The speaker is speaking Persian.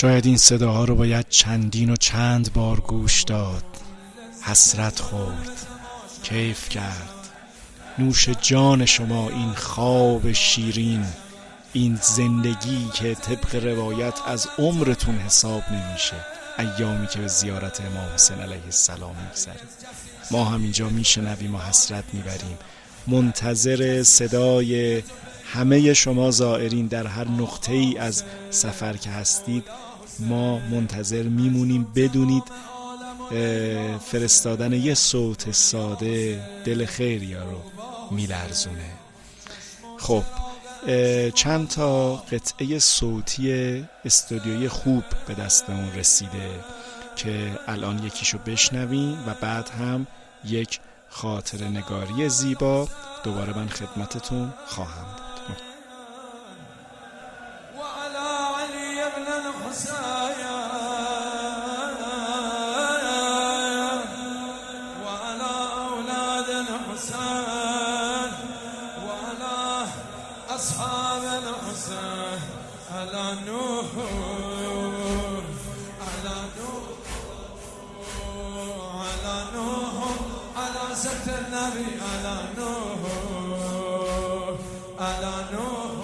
شاید این صداها رو باید چندین و چند بار گوش داد، حسرت خورد، کیف کرد. نوش جان شما این خواب شیرین، این زندگی که طبق روایت از عمرتون حساب نمیشه، ایامی که به زیارت امام حسین علیه السلام میگذرید. ما هم اینجا میشنویم و حسرت میبریم، منتظر صدای همه شما زائرین در هر نقطه ای از سفر که هستید. ما منتظر میمونیم. بدونید فرستادن یه صوت ساده دل خیریا رو میلرزونه. خب چند تا قطعه صوتی استودیویی خوب به دستمون رسیده که الان یکیشو بشنویم و بعد هم یک خاطره نگاری زیبا دوباره من خدمتتون خواهم بود. أصحاب الحسين على نور على نور على نور على سكت النبي على نور على نور